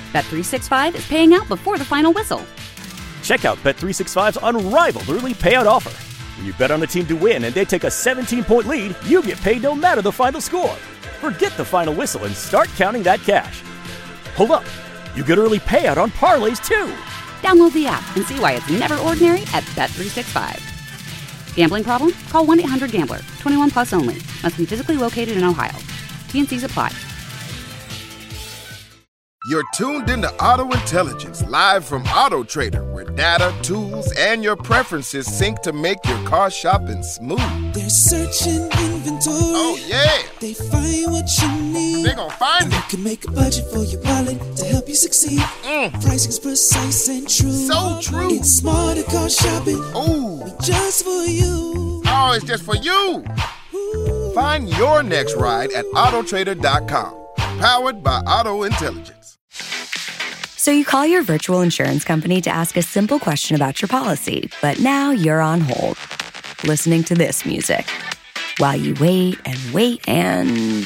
Bet365 is paying out before the final whistle. Check out Bet365's unrivaled early payout offer. When you bet on a team to win and they take a 17-point lead, you get paid no matter the final score. Forget the final whistle and start counting that cash. Hold up. You get early payout on parlays, too. Download the app and see why it's never ordinary at Bet365. Gambling problem? Call 1-800-GAMBLER. 21 plus only. Must be physically located in Ohio. T&Cs apply. You're tuned into Auto Intelligence, live from Auto Trader, where data, tools, and your preferences sync to make your car shopping smooth. They're searching inventory. Oh, yeah. They find what you need. They're gonna find it. You can make a budget for your wallet to help you succeed. Pricing's precise and true. So true. It's smarter car shopping. Ooh. Just for you. Oh, it's just for you. Ooh. Find your next ride at autotrader.com. Powered by Auto Intelligence. So you call your virtual insurance company to ask a simple question about your policy, but now you're on hold, listening to this music, while you wait and wait and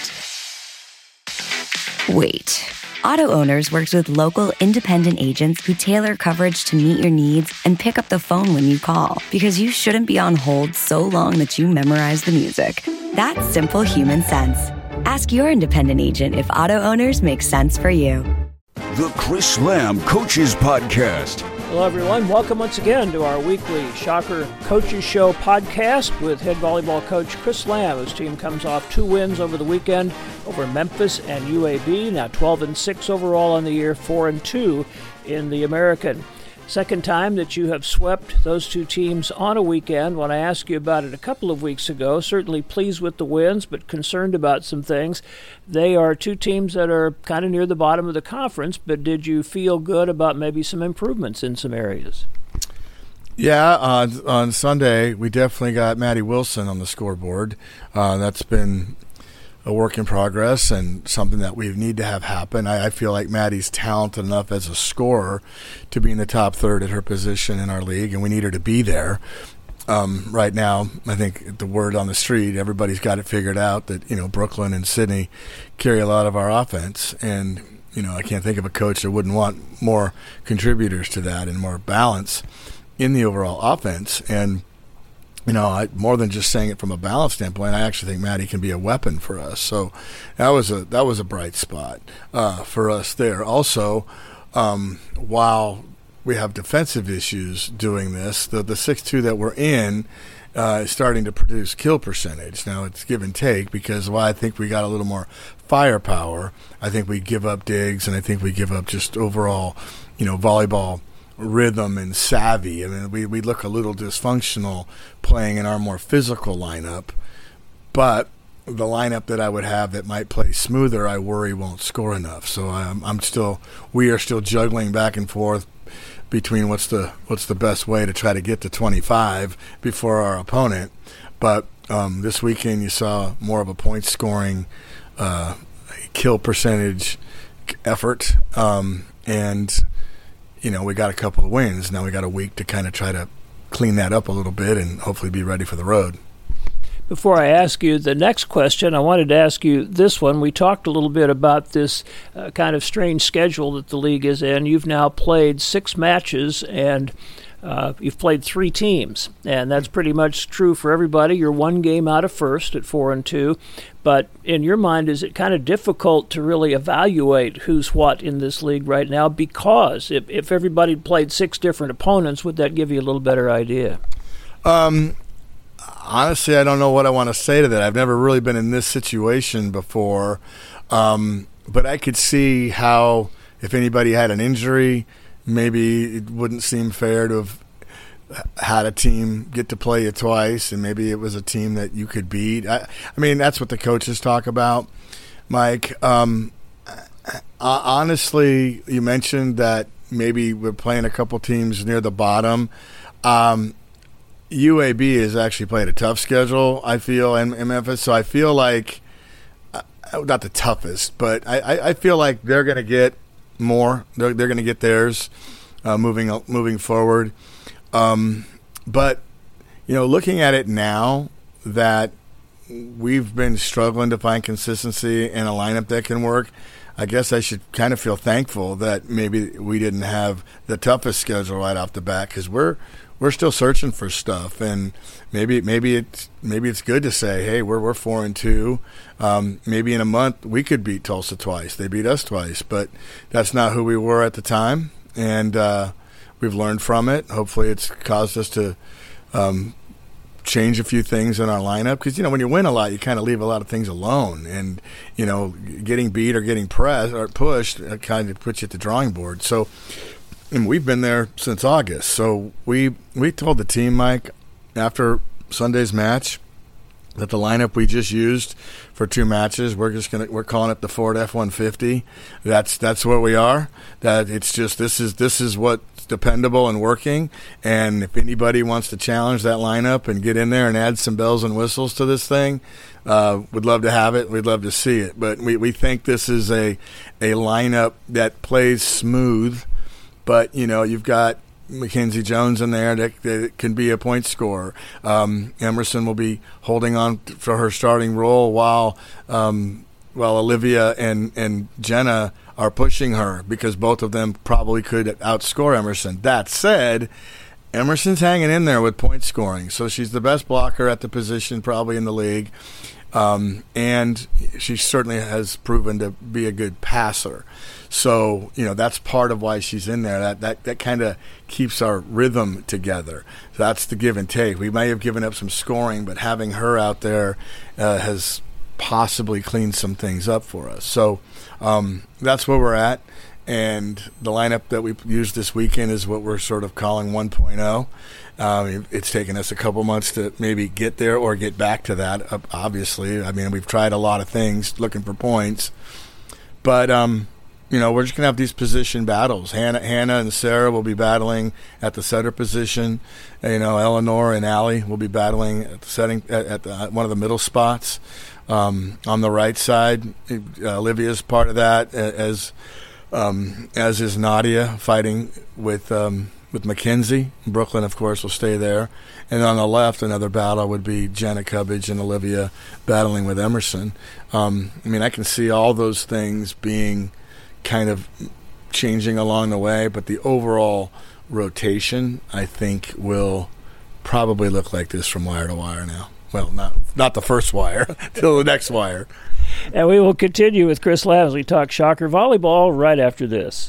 wait. Auto Owners works with local independent agents who tailor coverage to meet your needs and pick up the phone when you call, because you shouldn't be on hold so long that you memorize the music. That's simple human sense. Ask your independent agent if Auto Owners makes sense for you. The Chris Lamb Coaches Podcast. Hello, everyone. Welcome once again to our weekly Shocker Coaches Show podcast with head volleyball coach Chris Lamb. His team comes off 2 wins over the weekend over Memphis and UAB. Now 12-6 overall on the year, 4-2 in the American. Second time that you have swept those 2 teams on a weekend. When I asked you about it a couple of weeks ago, certainly pleased with the wins, but concerned about some things. They are 2 teams that are kind of near the bottom of the conference, but did you feel good about maybe some improvements in some areas? Yeah, on Sunday, we definitely got Maddie Wilson on the scoreboard. That's been a work in progress and something that we need to have happen. I feel like Maddie's talented enough as a scorer to be in the top third at her position in our league, and we need her to be there. Right now, I think the word on the street, everybody's got it figured out that, Brooklyn and Sydney carry a lot of our offense, and, I can't think of a coach that wouldn't want more contributors to that and more balance in the overall offense. And more than just saying it from a balance standpoint, I actually think Maddie can be a weapon for us. So that was a bright spot for us there. Also, while we have defensive issues doing this, the 6-2 that we're in is starting to produce kill percentage. Now it's give and take, because while I think we got a little more firepower, I think we give up digs, and I think we give up just overall, volleyball rhythm and savvy. I mean, we look a little dysfunctional playing in our more physical lineup, but the lineup that I would have that might play smoother, I worry won't score enough. So we are still juggling back and forth between what's the best way to try to get to 25 before our opponent. But this weekend you saw more of a point scoring, kill percentage effort, and we got a couple of wins. Now we got a week to kind of try to clean that up a little bit and hopefully be ready for the road. Before I ask you the next question, I wanted to ask you this one. We talked a little bit about this kind of strange schedule that the league is in. You've now played 6 matches, and you've played 3 teams, and that's pretty much true for everybody. You're 1 game out of first at 4-2, but in your mind, is it kind of difficult to really evaluate who's what in this league right now? Because if everybody played 6 different opponents, would that give you a little better idea? Honestly, I don't know what I want to say to that. I've never really been in this situation before, but I could see how if anybody had an injury, maybe it wouldn't seem fair to have had a team get to play you twice, and maybe it was a team that you could beat. I mean, that's what the coaches talk about, Mike. Honestly, you mentioned that maybe we're playing a couple teams near the bottom. UAB has actually played a tough schedule, I feel, in Memphis. So I feel like, not the toughest, but I feel like they're going to get more. They're going to get theirs moving forward. But, looking at it now that we've been struggling to find consistency in a lineup that can work, I guess I should kind of feel thankful that maybe we didn't have the toughest schedule right off the bat, because we're still searching for stuff, and maybe it's good to say, hey, we're 4-2. Maybe in a month we could beat Tulsa twice. They beat us twice, but that's not who we were at the time, and we've learned from it. Hopefully, it's caused us to change a few things in our lineup, because when you win a lot, you kind of leave a lot of things alone, and getting beat or getting pressed or pushed kind of puts you at the drawing board. So. And we've been there since August. So we told the team, Mike, after Sunday's match, that the lineup we just used for 2 matches, we're calling it the Ford F-150. That's what we are. That it's just this is what's dependable and working. And if anybody wants to challenge that lineup and get in there and add some bells and whistles to this thing, we'd love to have it. We'd love to see it. But we think this is a lineup that plays smooth. But, you've got Mackenzie Jones in there that can be a point scorer. Emerson will be holding on for her starting role while Olivia and Jenna are pushing her, because both of them probably could outscore Emerson. That said, Emerson's hanging in there with point scoring. So she's the best blocker at the position probably in the league. And she certainly has proven to be a good passer. So, that's part of why she's in there. That kind of keeps our rhythm together. So that's the give and take. We may have given up some scoring, but having her out there has possibly cleaned some things up for us. So that's where we're at. And the lineup that we used this weekend is what we're sort of calling 1.0. It's taken us a couple months to maybe get there or get back to that, obviously. I mean, we've tried a lot of things looking for points. But, we're just going to have these position battles. Hannah and Sarah will be battling at the setter position. Eleanor and Allie will be battling at the setting at one of the middle spots. On the right side, Olivia's part of that, as is Nadia, fighting with Mackenzie. Brooklyn, of course, will stay there. And on the left, another battle would be Jenna Cubbage and Olivia battling with Emerson. I can see all those things being kind of changing along the way, but the overall rotation, I think, will probably look like this from wire to wire now. Well, not the first wire, till the next wire. And we will continue with Chris Lamb as we talk Shocker volleyball right after this.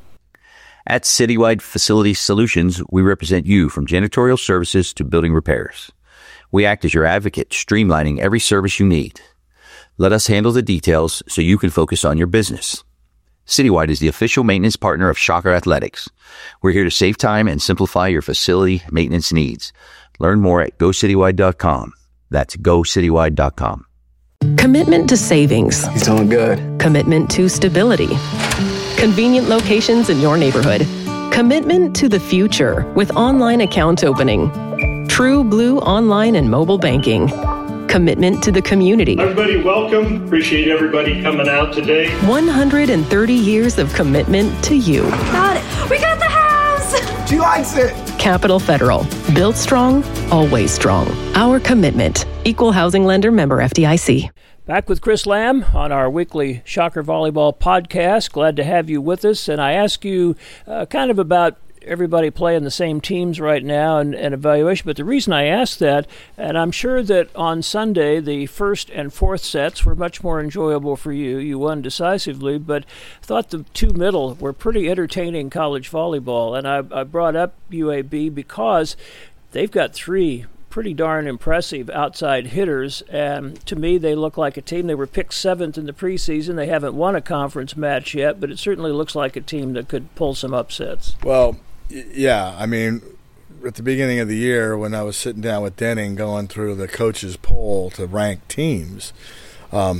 At Citywide Facility Solutions, we represent you from janitorial services to building repairs. We act as your advocate, streamlining every service you need. Let us handle the details so you can focus on your business. Citywide is the official maintenance partner of Shocker Athletics. We're here to save time and simplify your facility maintenance needs. Learn more at GoCitywide.com. That's GoCitywide.com. Commitment to savings. He's doing good. Commitment to stability. Convenient locations in your neighborhood. Commitment to the future with online account opening. True Blue online and mobile banking. Commitment to the community. Everybody, welcome. Appreciate everybody coming out today. 130 years of commitment to you. Got it. We got the house. She likes it. Capital Federal. Built strong, always strong. Our commitment. Equal housing lender, member FDIC. Back with Chris Lamb on our weekly Shocker Volleyball podcast. Glad to have you with us. And I ask you kind of about everybody playing the same teams right now and evaluation. But the reason I ask that, and I'm sure that on Sunday the first and fourth sets were much more enjoyable for you. You won decisively, but I thought the two middle were pretty entertaining college volleyball. And I brought up UAB because they've got 3 pretty darn impressive outside hitters, and to me they look like a team. They were picked 7th in the preseason. They haven't won a conference match yet, but it certainly looks like a team that could pull some upsets. Well, yeah, I mean, at the beginning of the year when I was sitting down with Denning going through the coaches' poll to rank teams, I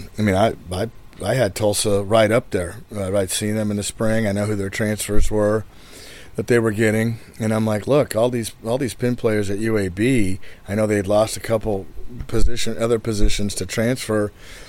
had Tulsa right up there. I'd seen them in the spring. I know who their transfers were that they were getting, and I'm like, look, all these pin players at UAB, I know they had lost a couple other positions to transfer,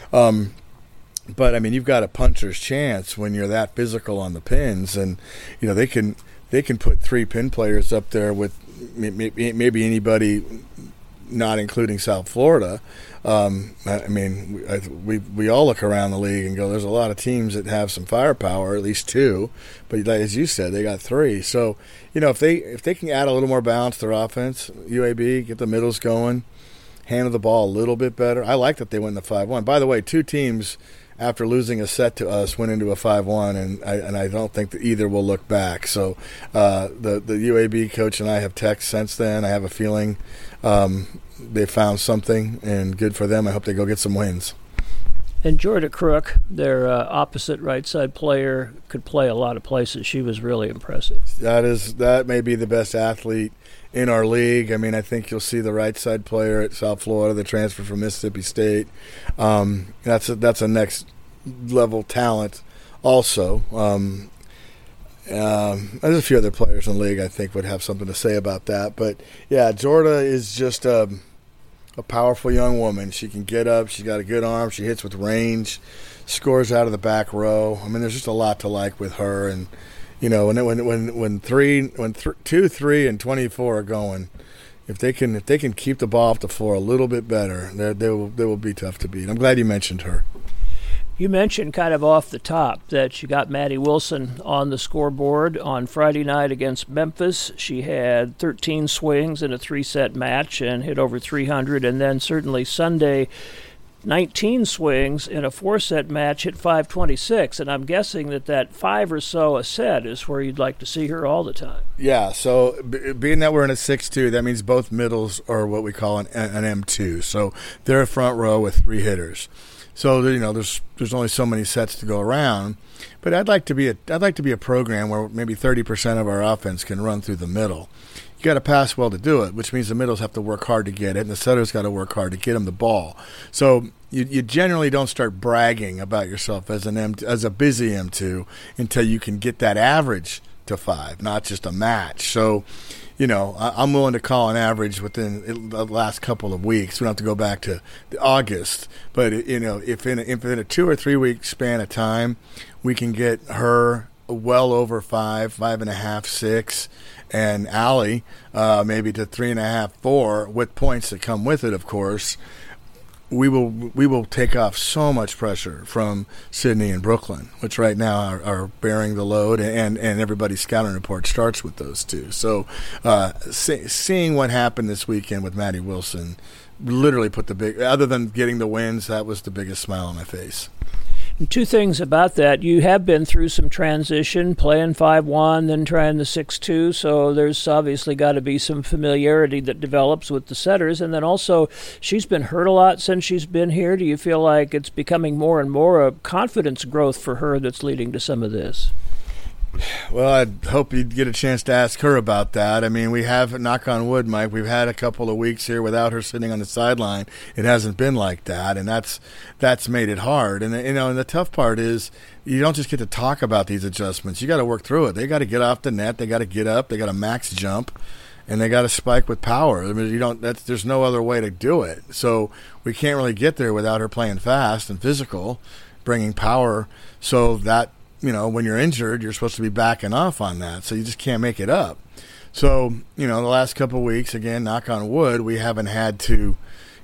but I mean, you've got a puncher's chance when you're that physical on the pins, and they can put 3 pin players up there with maybe anybody not including South Florida. I mean, we all look around the league and go, there's a lot of teams that have some firepower, at least 2. But as you said, they got 3. So, if they can add a little more balance to their offense, UAB, get the middles going, handle the ball a little bit better. I like that they went the 5-1. By the way, 2 teams after losing a set to us went into a 5-1, and I don't think that either will look back. So the UAB coach and I have texted since then. I have a feeling they found something, and good for them. I hope they go get some wins. And Jordan Crook, their opposite right side player, could play a lot of places. She was really impressive. That may be the best athlete in our league. I mean, I think you'll see the right side player at South Florida, the transfer from Mississippi State. That's a next level talent also. There's a few other players in the league I think would have something to say about that. But, yeah, Jordan is just a powerful young woman. She can get up. She's got a good arm. She hits with range, scores out of the back row. I mean, there's just a lot to like with her. And, when 2, 3, and 24 are going, if they can keep the ball off the floor a little bit better, they will be tough to beat. I'm glad you mentioned her. You mentioned kind of off the top that you got Maddie Wilson on the scoreboard on Friday night against Memphis. She had 13 swings in a 3-set match and hit over 300. And then certainly Sunday, 19 swings in a 4-set match, hit 526. And I'm guessing that 5 or so a set is where you'd like to see her all the time. Yeah, so being that we're in a 6-2, that means both middles are what we call an M2. So they're a front row with 3 hitters. So there's only so many sets to go around, but I'd like to be a program where maybe 30% of our offense can run through the middle. You got to pass well to do it, which means the middles have to work hard to get it, and the setters got to work hard to get them the ball. So you generally don't start bragging about yourself as a busy M2 until you can get that average to 5, not just a match. So, I'm willing to call an average within the last couple of weeks. We don't have to go back to August. But, if in a 2 or 3 week span of time, we can get her well over 5, 5.5, 6, and Allie maybe to 3.5, 4, with points that come with it, of course, we will take off so much pressure from Sydney and Brooklyn, which right now are bearing the load, and everybody's scouting report starts with those 2. So seeing what happened this weekend with Maddie Wilson literally put other than getting the wins, that was the biggest smile on my face. And 2 things about that. You have been through some transition, playing 5-1, then trying the 6-2, so there's obviously got to be some familiarity that develops with the setters. And then also, she's been hurt a lot since she's been here. Do you feel like it's becoming more and more a confidence growth for her that's leading to some of this? Well, I'd hope you'd get a chance to ask her about that. I mean, we have, knock on wood, Mike, we've had a couple of weeks here without her sitting on the sideline. It hasn't been like that, and that's made it hard. And, and the tough part is you don't just get to talk about these adjustments. You got to work through it. They got to get off the net. They got to get up. They got to max jump, and they got to spike with power. I mean, there's no other way to do it. So we can't really get there without her playing fast and physical, bringing power, so that, when you're injured, you're supposed to be backing off on that. So you just can't make it up. So, the last couple of weeks, again, knock on wood, we haven't had to,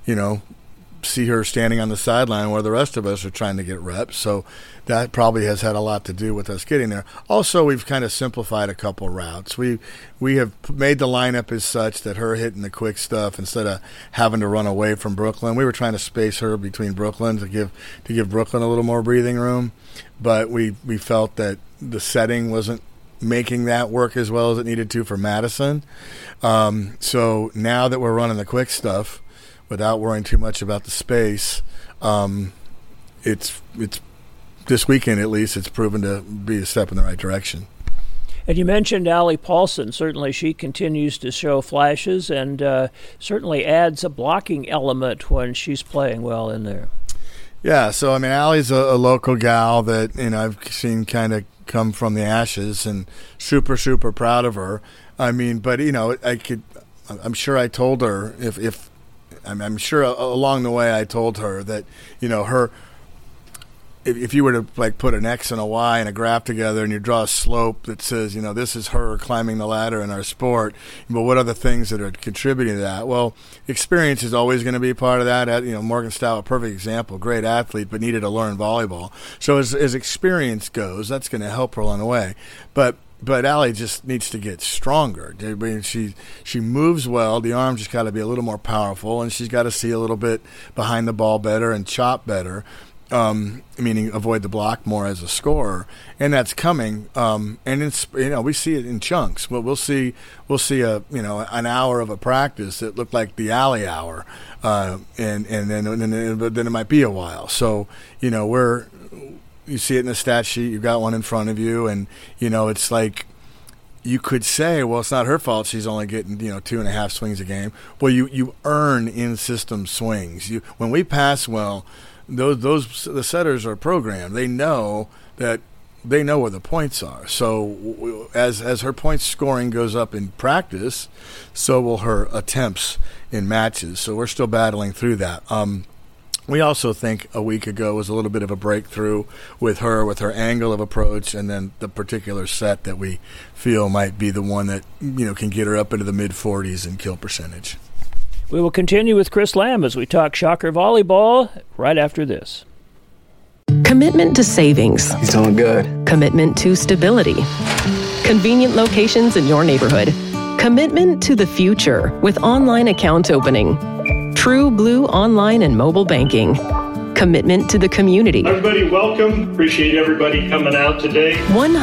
see her standing on the sideline where the rest of us are trying to get reps. So that probably has had a lot to do with us getting there. Also, we've kind of simplified a couple routes. We have made the lineup as such that her hitting the quick stuff instead of having to run away from Brooklyn. We were trying to space her between Brooklyn to give Brooklyn a little more breathing room, but we felt that the setting wasn't making that work as well as it needed to for Madison. So now that we're running the quick stuff, without worrying too much about the space, it's this weekend at least, it's proven to be a step in the right direction. And you mentioned Allie Paulson. Certainly she continues to show flashes and certainly adds a blocking element when she's playing well in there. Yeah, so, I mean, Allie's a local gal that, I've seen kind of come from the ashes, and super, super proud of her. I mean, but, I'm sure I told her I'm sure along the way I told her that, if you were to like put an X and a Y and a graph together and you draw a slope that says, this is her climbing the ladder in our sport, but what are the things that are contributing to that? Well, experience is always going to be part of that. Morgan Stout, a perfect example, great athlete, but needed to learn volleyball. So as experience goes, that's going to help her along the way. But Allie just needs to get stronger. I mean, she moves well. The arm just got to be a little more powerful, and she's got to see a little bit behind the ball better and chop better. Meaning avoid the block more as a scorer, and that's coming. And it's we see it in chunks. We'll see an hour of a practice that looked like the Allie hour, and then it might be a while. So you see it in the stat sheet. You've got one in front of you, and it's like you could say, well, it's not her fault. She's only getting 2.5 swings a game. Well, you earn in system swings. When we pass well. The setters are programmed. They know where the points are. So as her points scoring goes up in practice, so will her attempts in matches. So we're still battling through that. We also think a week ago was a little bit of a breakthrough with her angle of approach, and then the particular set that we feel might be the one that can get her up into the mid-40s in kill percentage. We will continue with Chris Lamb as we talk Shocker volleyball right after this. Commitment to savings. He's doing good. Commitment to stability. Convenient locations in your neighborhood. Commitment to the future with online account opening. True Blue online and mobile banking. Commitment to the community. Everybody, welcome. Appreciate everybody coming out today.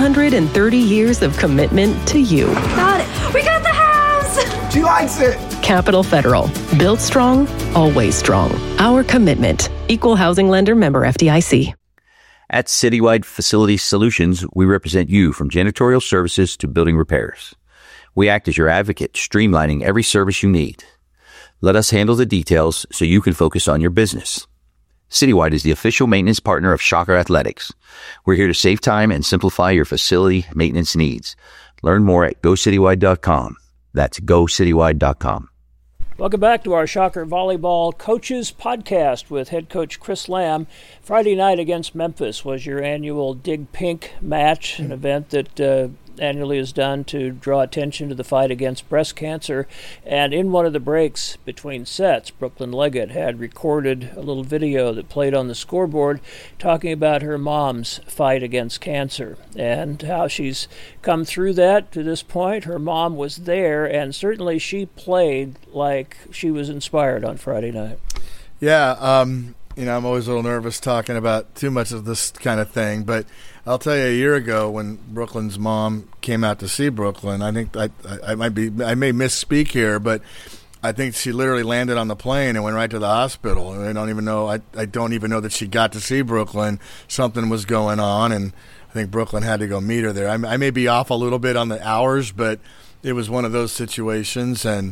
130 years of commitment to you. Got it. We got the house. She likes it. Capital Federal. Built strong, always strong. Our commitment. Equal housing lender, member FDIC. At Citywide Facility Solutions, we represent you from janitorial services to building repairs. We act as your advocate, streamlining every service you need. Let us handle the details so you can focus on your business. Citywide is the official maintenance partner of Shocker Athletics. We're here to save time and simplify your facility maintenance needs. Learn more at GoCitywide.com. That's GoCitywide.com. Welcome back to our Shocker Volleyball Coaches Podcast with head coach Chris Lamb. Friday night against Memphis was your annual Dig Pink match, an event that annually is done to draw attention to the fight against breast cancer. And in one of the breaks between sets, Brooklyn Leggett had recorded a little video that played on the scoreboard talking about her mom's fight against cancer and how she's come through that to this point. Her mom was there, and certainly she played like she was inspired on Friday night. Yeah, I'm always a little nervous talking about too much of this kind of thing, but I'll tell you, a year ago when Brooklyn's mom came out to see Brooklyn, I think I may misspeak here, but I think she literally landed on the plane and went right to the hospital. I don't even know that she got to see Brooklyn. Something was going on, and I think Brooklyn had to go meet her there. I may be off a little bit on the hours, but it was one of those situations, and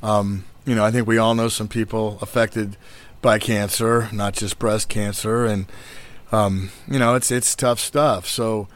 I think we all know some people affected by cancer, not just breast cancer, and it's tough stuff. So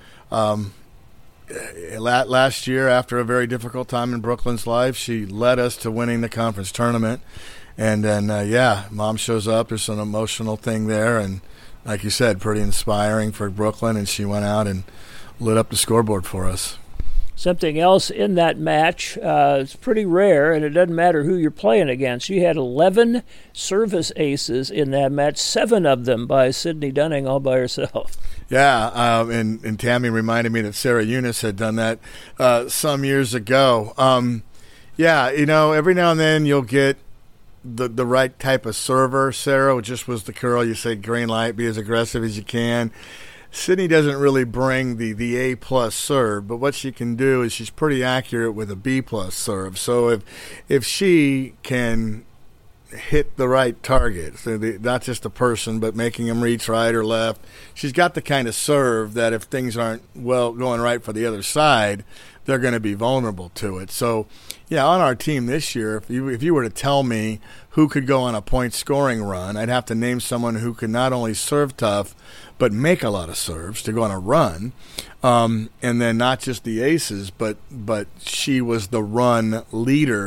last year, after a very difficult time in Brooklyn's life, she led us to winning the conference tournament. And then, Mom shows up. There's an emotional thing there, and like you said, pretty inspiring for Brooklyn, and she went out and lit up the scoreboard for us. Something else in that match, it's pretty rare, and it doesn't matter who you're playing against. You had 11 service aces in that match, 7 of them by Sydney Dunning all by herself. Yeah, and Tammy reminded me that Sarah Eunice had done that some years ago. Every now and then you'll get the right type of server. Sarah just was the curl. You say green light, be as aggressive as you can. Sydney doesn't really bring the A-plus serve, but what she can do is she's pretty accurate with a B-plus serve. So if she can hit the right target, so not just the person, but making them reach right or left, she's got the kind of serve that if things aren't going right for the other side, they're going to be vulnerable to it. So, on our team this year, if you were to tell me who could go on a point-scoring run, I'd have to name someone who could not only serve tough, but make a lot of serves to go on a run. And then not just the aces, but she was the run leader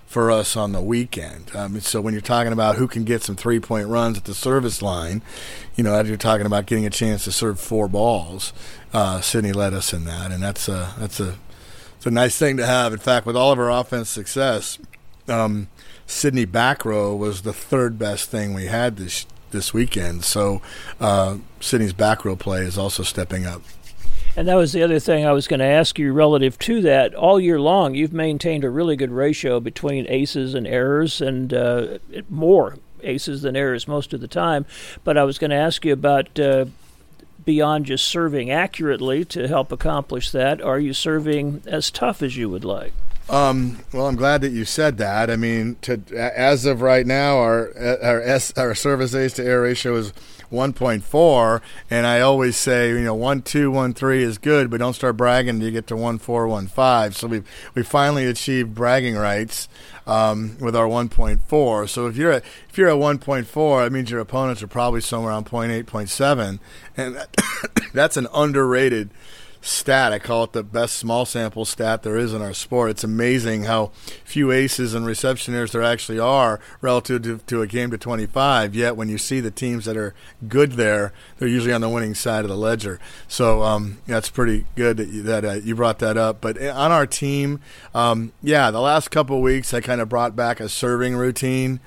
for us on the weekend. So when you're talking about who can get some 3-point runs at the service line, you're talking about getting a chance to serve 4 balls. Sydney led us in that, and it's a nice thing to have. In fact, with all of our offense success, Sydney back row was the 3rd best thing we had this weekend. So Sydney's back row play is also stepping up. And that was the other thing I was going to ask you relative to that. All year long, you've maintained a really good ratio between aces and errors, and more aces than errors most of the time. But I was going to ask you about beyond just serving accurately to help accomplish that, are you serving as tough as you would like? Well, I'm glad that you said that. I mean, as of right now, our service ace to error ratio is 1.4, and I always say, 1.2, 1.3 is good, but don't start bragging until you get to 1.4, 1.5. So we finally achieved bragging rights with our 1.4. So if you're at 1.4, that means your opponents are probably somewhere around 0.8, 0.7, and that's an underrated stat. I call it the best small sample stat there is in our sport. It's amazing how few aces and reception errors there actually are relative to a game to 25, yet when you see the teams that are good there, they're usually on the winning side of the ledger. So that's pretty good that you brought that up. But on our team, the last couple of weeks I kind of brought back a serving routine.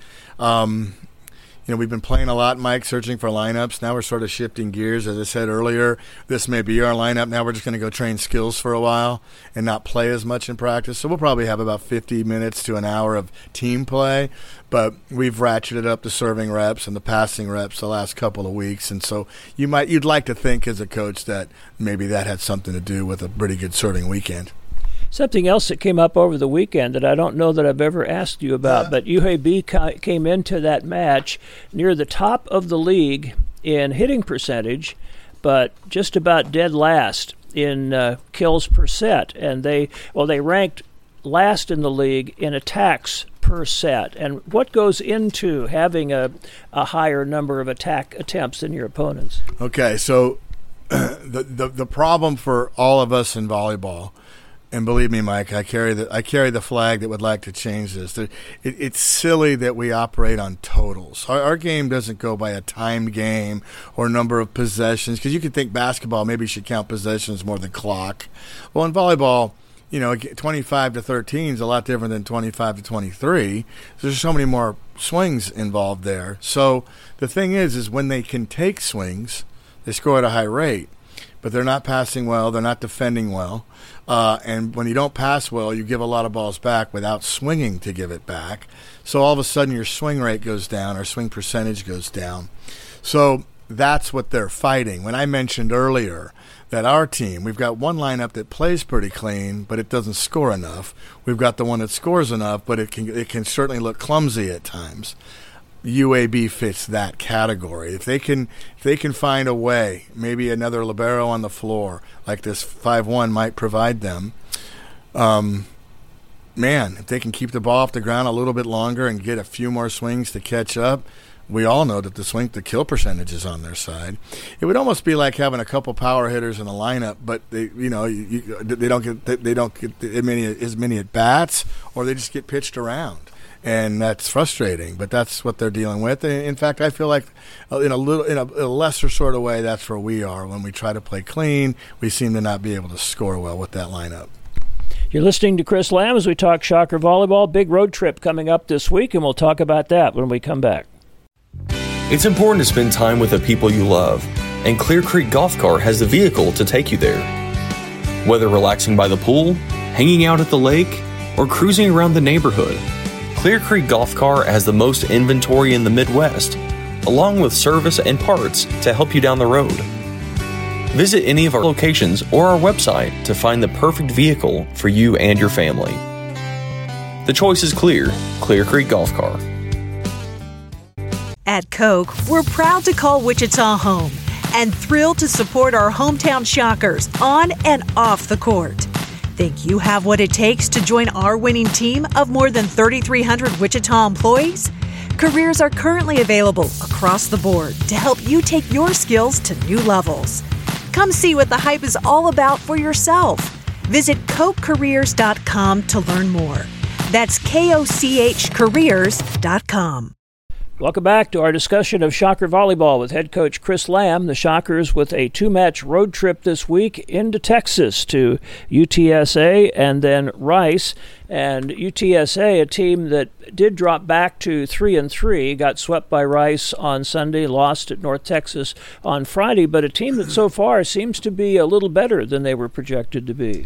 We've been playing a lot, Mike, searching for lineups. Now we're sort of shifting gears. As I said earlier, this may be our lineup. Now we're just going to go train skills for a while and not play as much in practice. So we'll probably have about 50 minutes to an hour of team play. But we've ratcheted up the serving reps and the passing reps the last couple of weeks. And so you'd like to think as a coach that maybe that had something to do with a pretty good serving weekend. Something else that came up over the weekend that I don't know that I've ever asked you about, but UAB came into that match near the top of the league in hitting percentage, but just about dead last in kills per set. And they ranked last in the league in attacks per set. And what goes into having a higher number of attack attempts than your opponents? Okay, so the problem for all of us in volleyball, and believe me, Mike, I carry the flag that would like to change this. It's silly that we operate on totals. Our game doesn't go by a timed game or number of possessions, because you could think basketball maybe should count possessions more than clock. Well, in volleyball, 25 to 13 is a lot different than 25 to 23. There's so many more swings involved there. So the thing is when they can take swings, they score at a high rate, but they're not passing well, they're not defending well. And when you don't pass well, you give a lot of balls back without swinging to give it back. So all of a sudden your swing rate goes down, or swing percentage goes down. So that's what they're fighting. When I mentioned earlier that our team, we've got one lineup that plays pretty clean, but it doesn't score enough. We've got the one that scores enough, but it can certainly look clumsy at times. UAB fits that category. If they can find a way, maybe another libero on the floor like this 5-1 might provide them, if they can keep the ball off the ground a little bit longer and get a few more swings to catch up, we all know that the kill percentage is on their side. It would almost be like having a couple power hitters in a lineup, but they don't get as many at bats, or they just get pitched around. And that's frustrating, but that's what they're dealing with. In fact, I feel like in a lesser sort of way, that's where we are. When we try to play clean, we seem to not be able to score well with that lineup. You're listening to Chris Lamb as we talk Shocker Volleyball. Big road trip coming up this week, and we'll talk about that when we come back. It's important to spend time with the people you love, and Clear Creek Golf Car has the vehicle to take you there. Whether relaxing by the pool, hanging out at the lake, or cruising around the neighborhood, Clear Creek Golf Car has the most inventory in the Midwest, along with service and parts to help you down the road. Visit any of our locations or our website to find the perfect vehicle for you and your family. The choice is clear. Clear Creek Golf Car. At Coke, we're proud to call Wichita home and thrilled to support our hometown Shockers on and off the court. Think you have what it takes to join our winning team of more than 3,300 Wichita employees? Careers are currently available across the board to help you take your skills to new levels. Come see what the hype is all about for yourself. Visit CokeCareers.com to learn more. That's KOCHcareers.com. Welcome back to our discussion of Shocker Volleyball with head coach Chris Lamb. The Shockers with a 2-match road trip this week into Texas to UTSA and then Rice. And UTSA, a team that did drop back to 3-3, got swept by Rice on Sunday, lost at North Texas on Friday, but a team that so far seems to be a little better than they were projected to be.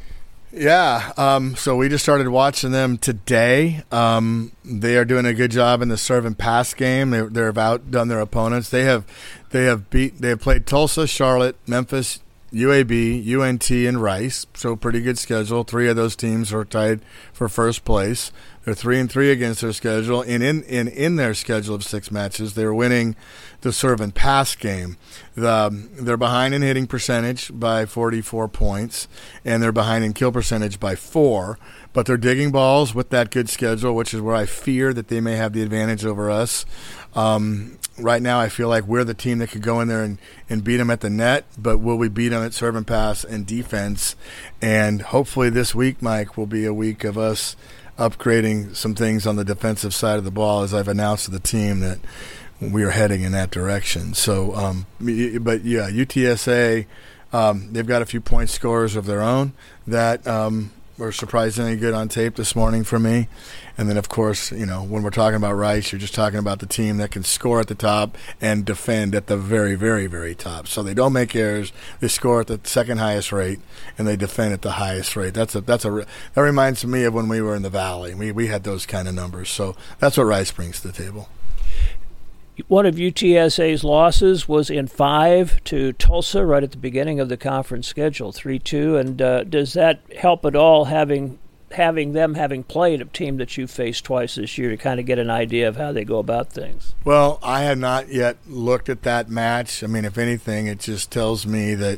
Yeah, so we just started watching them today. They are doing a good job in the serve and pass game. They've outdone their opponents. They have played Tulsa, Charlotte, Memphis, UAB, UNT, and Rice. So pretty good schedule. 3 of those teams are tied for first place. They're 3-3 against their schedule, and in their schedule of 6 matches, they're winning the serve and pass game. They're behind in hitting percentage by 44 points, and they're behind in kill percentage by 4. But they're digging balls with that good schedule, which is where I fear that they may have the advantage over us. Right now, I feel like we're the team that could go in there and beat them at the net, but will we beat them at serve and pass and defense? And hopefully this week, Mike, will be a week of us upgrading some things on the defensive side of the ball, as I've announced to the team that we are heading in that direction. So, but yeah, UTSA, they've got a few point scorers of their own that were surprisingly good on tape this morning for me. And then, of course, when we're talking about Rice, you're just talking about the team that can score at the top and defend at the very, very, very top. So they don't make errors. They score at the second highest rate, and they defend at the highest rate. That reminds me of when we were in the Valley. We had those kind of numbers. So that's what Rice brings to the table. One of UTSA's losses was in 5 to Tulsa right at the beginning of the conference schedule, 3-2. And does that help at all having played a team that you faced twice this year to kind of get an idea of how they go about things? Well, I have not yet looked at that match. I mean, if anything, it just tells me that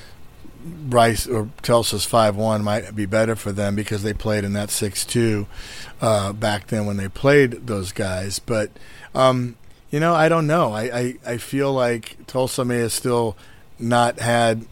Rice or Tulsa's 5-1 might be better for them because they played in that 6-2 back then when they played those guys. But I don't know. I feel like Tulsa may have still not had,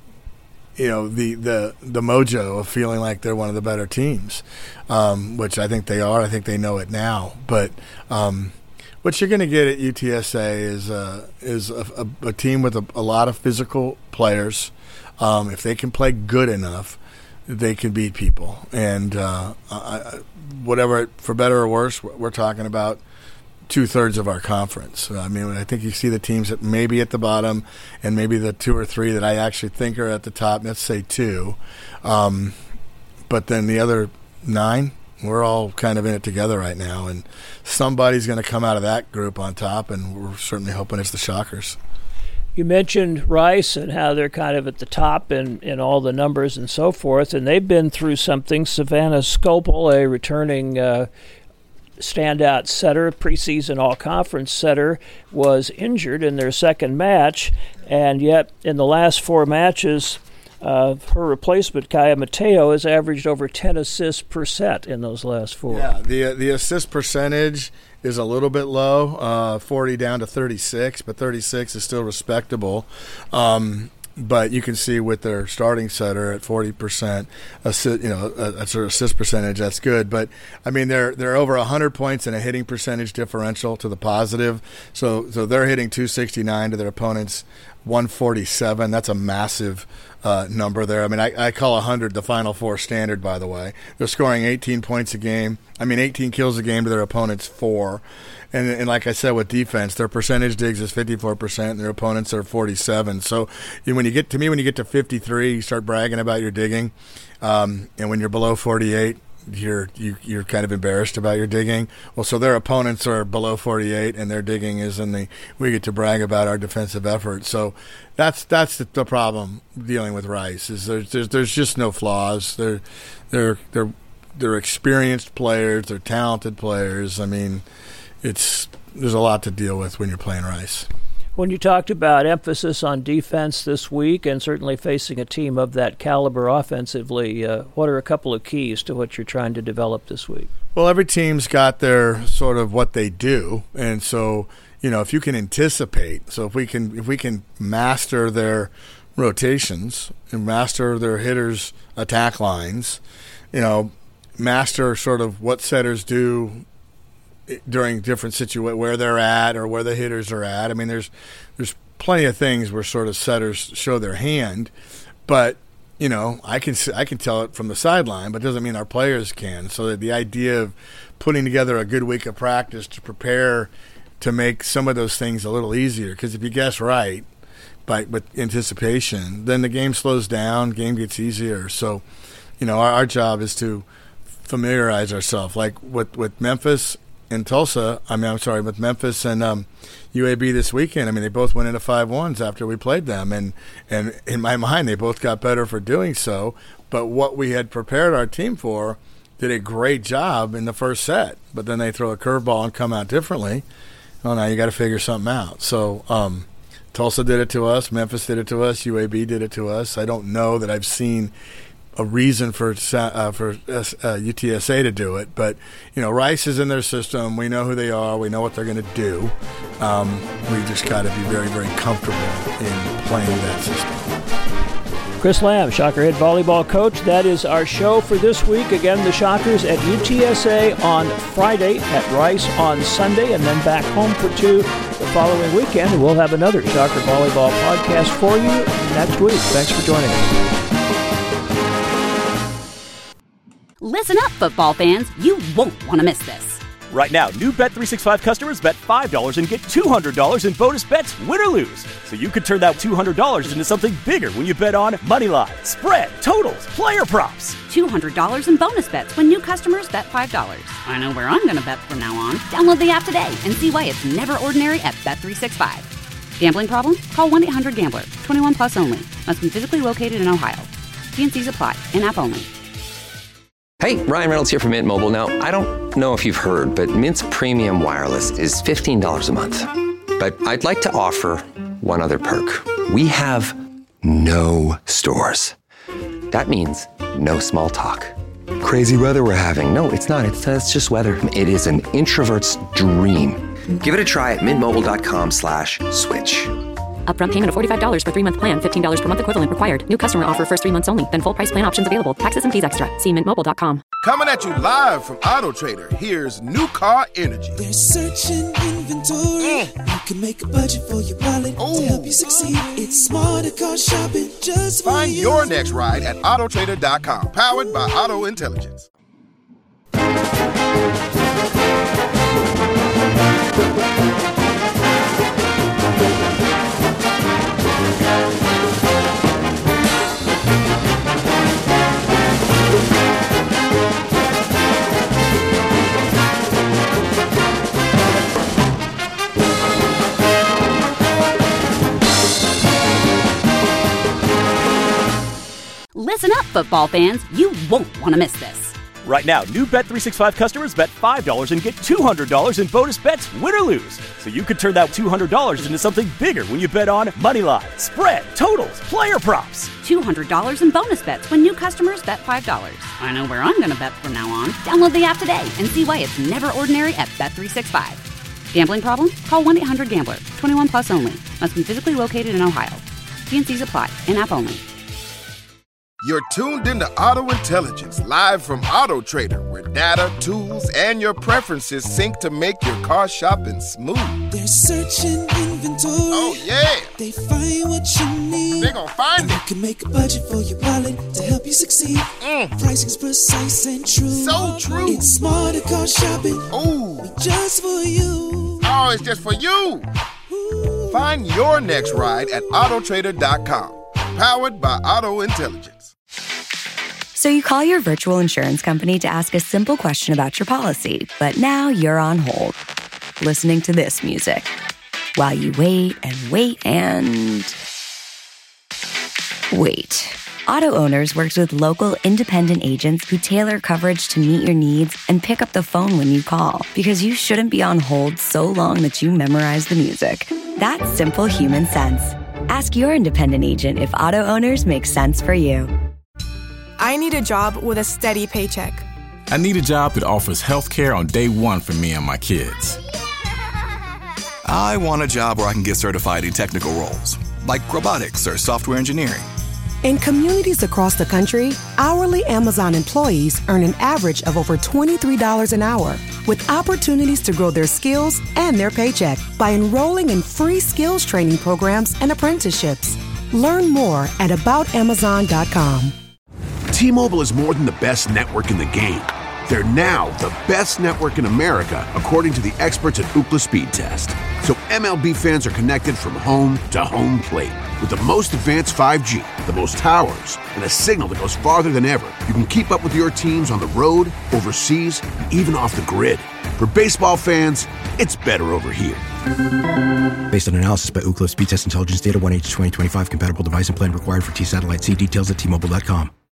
the mojo of feeling like they're one of the better teams, which I think they are. I think they know it now. But what you're going to get at UTSA is a team with a lot of physical players. If they can play good enough, they can beat people. And whatever, for better or worse, we're talking about 2/3 of our conference. I mean, I think you see the teams that may be at the bottom and maybe the 2 or 3 that I actually think are at the top, let's say 2. But then the other 9, we're all kind of in it together right now, and somebody's going to come out of that group on top, and we're certainly hoping it's the Shockers. You mentioned Rice and how they're kind of at the top in all the numbers and so forth, and they've been through something. Savannah Scopel, a returning standout setter, preseason all-conference setter, was injured in their second match, and yet in the last 4 matches, her replacement, Kaya Mateo, has averaged over 10 assists per set in those last 4. Yeah, the assist percentage is a little bit low, 40 down to 36, but 36 is still respectable. But you can see with their starting setter at 40%, that's their assist percentage. That's good. But I mean, they're over 100 points in a hitting percentage differential to the positive. So they're hitting 269 to their opponents 147. That's a massive number there. I mean, I call 100 the Final Four standard. By the way, they're scoring 18 points a game. 18 kills a game to their opponents 4. And like I said, with defense, their percentage digs is 54%, and their opponents are 47. So when you get to 53, you start bragging about your digging, and when you're below 48, you're kind of embarrassed about your digging. Well, so their opponents are below 48, and their digging is we get to brag about our defensive effort. So that's the problem dealing with Rice is there's just no flaws. They're experienced players. They're talented players. I mean, there's a lot to deal with when you're playing Rice. When you talked about emphasis on defense this week and certainly facing a team of that caliber offensively, what are a couple of keys to what you're trying to develop this week? Well, every team's got their sort of what they do, and so if you can anticipate, so if we can master their rotations and master their hitters' attack lines, master sort of what setters do during different situations, where they're at or where the hitters are at. I mean, there's plenty of things where sort of setters show their hand, but I can tell it from the sideline, but it doesn't mean our players can. So that the idea of putting together a good week of practice to prepare to make some of those things a little easier, because if you guess right with anticipation, then the game slows down, game gets easier. So, our job is to familiarize ourselves, like with Memphis and Tulsa. With Memphis and UAB this weekend. I mean, they both went into 5-1s after we played them, and in my mind, they both got better for doing so. But what we had prepared our team for did a great job in the first set, but then they throw a curveball and come out differently. Oh, now you got to figure something out. So Tulsa did it to us, Memphis did it to us, UAB did it to us. I don't know that I've seen a reason for UTSA to do it, but Rice is in their system. We know who they are. We know what they're going to do. We just got to be very, very comfortable in playing that system. Chris Lamb, Shocker head volleyball coach. That is our show for this week. Again, the Shockers at UTSA on Friday, at Rice on Sunday, and then back home for 2 the following weekend. And we'll have another Shocker volleyball podcast for you next week. Thanks for joining us. Listen up, football fans. You won't want to miss this. Right now, new Bet365 customers bet $5 and get $200 in bonus bets, win or lose. So you could turn that $200 into something bigger when you bet on money line, spread, totals, player props. $200 in bonus bets when new customers bet $5. I know where I'm going to bet from now on. Download the app today and see why it's never ordinary at Bet365. Gambling problem? Call 1-800-GAMBLER. 21 plus only. Must be physically located in Ohio. T&Cs apply. In-app only. Hey, Ryan Reynolds here from Mint Mobile. Now, I don't know if you've heard, but Mint's premium wireless is $15 a month. But I'd like to offer one other perk. We have no stores. That means no small talk. Crazy weather we're having. No, it's not. It's just weather. It is an introvert's dream. Give it a try at mintmobile.com/switch. Upfront payment of $45 for 3-month plan. $15 per month equivalent required. New customer offer first 3 months only. Then full price plan options available. Taxes and fees extra. See mintmobile.com. Coming at you live from Auto Trader, here's New Car Energy. They're searching inventory. You can make a budget for your wallet to help you succeed. It's smarter car shopping just for Find you. your next ride at Autotrader.com. Powered by Auto Intelligence. Listen up, football fans. You won't want to miss this. Right now, new Bet365 customers bet $5 and get $200 in bonus bets, win or lose. So you could turn that $200 into something bigger when you bet on money line, spread, totals, player props. $200 in bonus bets when new customers bet $5. I know where I'm going to bet from now on. Download the app today and see why it's never ordinary at Bet365. Gambling problem? Call 1-800-GAMBLER. 21 plus only. Must be physically located in Ohio. T&Cs apply. In-app only. You're tuned into Auto Intelligence, live from Auto Trader, where data, tools, and your preferences sync to make your car shopping smooth. They're searching inventory. Oh, yeah. They find what you need. They're gonna find it. You can make a budget for your wallet to help you succeed. Pricing's precise and true. So true. It's smarter car shopping. Ooh. Just for you. Oh, it's just for you. Ooh. Find your next ride at Autotrader.com. Powered by Auto Intelligence. So you call your virtual insurance company to ask a simple question about your policy, but now you're on hold, listening to this music, while you wait and wait and wait. Auto Owners works with local independent agents who tailor coverage to meet your needs and pick up the phone when you call, because you shouldn't be on hold so long that you memorize the music. That's simple human sense. Ask your independent agent if Auto Owners makes sense for you. I need a job with a steady paycheck. I need a job that offers health care on day one for me and my kids. I want a job where I can get certified in technical roles, like robotics or software engineering. In communities across the country, hourly Amazon employees earn an average of over $23 an hour, with opportunities to grow their skills and their paycheck by enrolling in free skills training programs and apprenticeships. Learn more at aboutamazon.com. T-Mobile is more than the best network in the game. They're now the best network in America, according to the experts at Ookla Speed Test. So MLB fans are connected from home to home plate. With the most advanced 5G, the most towers, and a signal that goes farther than ever, you can keep up with your teams on the road, overseas, and even off the grid. For baseball fans, it's better over here. Based on analysis by Ookla Speed Test Intelligence Data 1H 2025 compatible device and plan required for T-Satellite. See details at T-Mobile.com.